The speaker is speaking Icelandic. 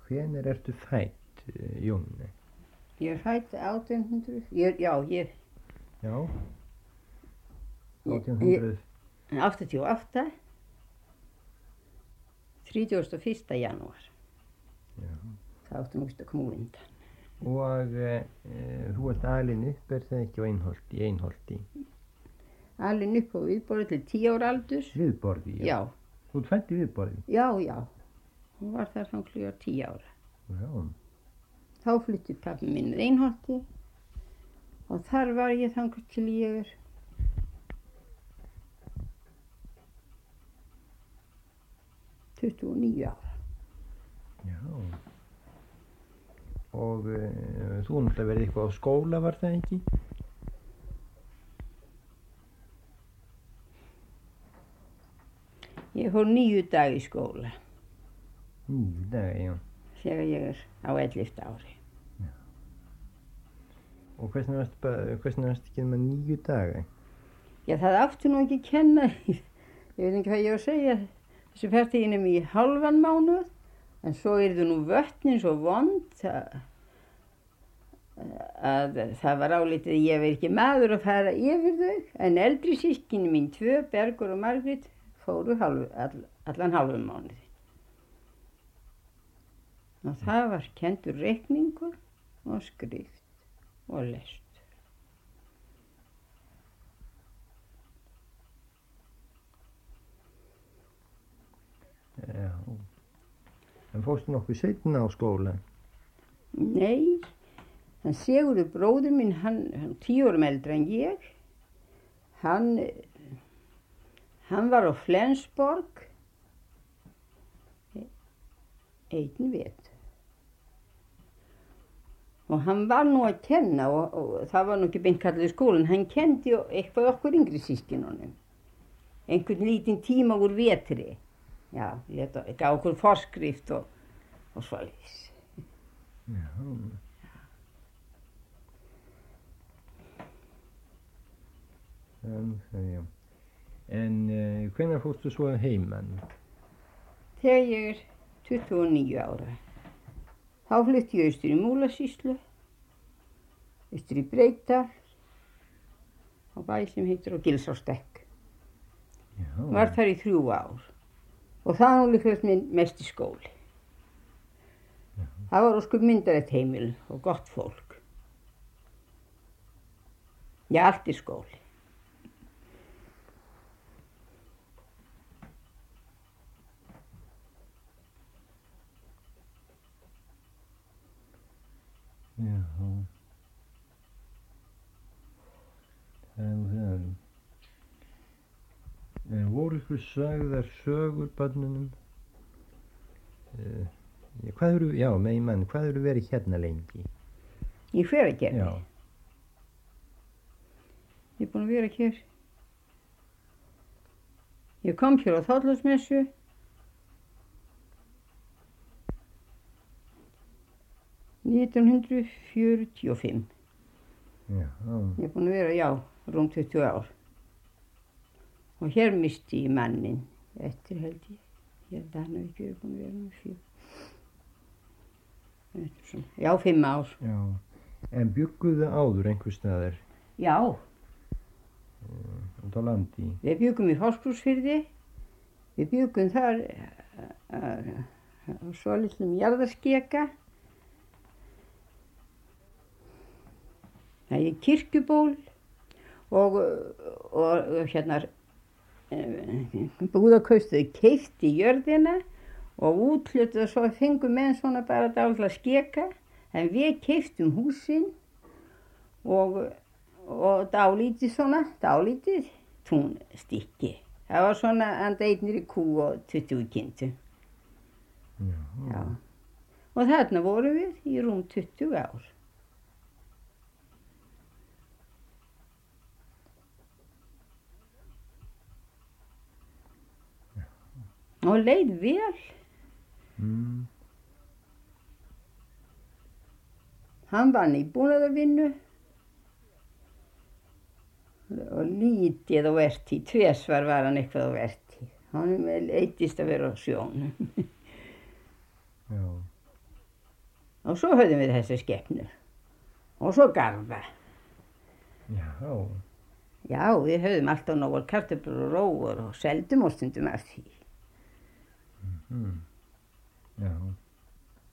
hvenær ertu fædd, Jóni? Ég fædd 1800, Já, 1800. 88, 31. janúar. Já. Það átti nú að koma undan. Og þú ert alin upp, það ekki á Einholti? Alin upp á Viðborði til 10 ára aldurs. Viðborði, já. Já. Þú ert fædd í Viðborði? Já. Hún var þar þanglega 10 ára. Já. Þá flutti pabbi minn Einholti og þar var ég þangað til ég er 29 ára. Já. Og þú náttúrulega verið eitthvað á skóla, var það ekki? Ég fór 9 daga í skóla. 9 daga, já. Þegar ég er á 11. ári. Já. Og hvernig varstu ekki með 9 daga? Já, það átti nú ekki að kenna. Ég veit ekki hvað ég var að segja. Þessu ferði ég nefnir í hálfan mánuð. En svo yrðu nú vötnin svo vond að það var álitið að ég var ekki maður að fara yfir þau. En eldri systkini mín 2, Bergur og Margrét, fóru allan hálfum mánuði. Og það var kenndur reikningur og skrift og lestur. Já. En fórstu nokkuð seinna á skóla? Nei, en Sigurður bróðir minn, hann 10 árum eldri en ég, hann var á Flensborg einn vetur. Og hann var nú að kenna og það var nú ekki beint kallað í skólan, hann kendi eitthvað okkur yngri systkinunum. Einhvern lítinn tíma úr vetri. Já, gaf okkur forskrift og svoleiðis. Já. Já. En hvenær fórstu svo heiman? Þegar ég er 29 ára. Þá flutti ég austur í Múlasýslu, austur í Breiðdal, á bæ sem heitir á Gilsárstekk. Var þar í 3 ár. Og það var líklegast minn mesti skóli. Það var ósköp myndarlegt heimili og gott fólk. Já, allt er skóli. Já. Það. Voru ykkur sagðar sögur börnunum? Hvað hefur verið hérna lengi? Í Hveragerði? Já. Ég er búin að vera hér. Ég kom hér á Þorláksmessu. (1945). Já. Ég er búin að vera, rúm 20 ár. Og hér misti ég mannin eftir held ég. Ég held að hann hefði ekki búin að vera með 5 ár. Já. En bjugguðu áður einhvers staðar? Já. Út á landi? Við bjuggum í Fáskrúðsfirði. Við bjuggum þar á svo litlum jarðarskeka. Það er kirkjuból og hérna búðarkaupstöð keypti jörðina og úthlutað svo fengu menn svona bara dálitla skeka, en við keyptum húsin og dálítið túnstykki. Það var svona andeinnir í kú og 20 kindu. Já. Og þarna vorum við í rúm 20 ár. Og leið vel. Hann vann í búnaðarvinnu og lítið á vertíð. 2 var hann eitthvað á vertíð. Hann leiddist að vera á sjónum. Já. Og svo höfðum við þessar skepnur. Og svo garða. Já. Já, við höfðum alltaf nógar kartöflur og rófur og seldum og stundum af því. Já.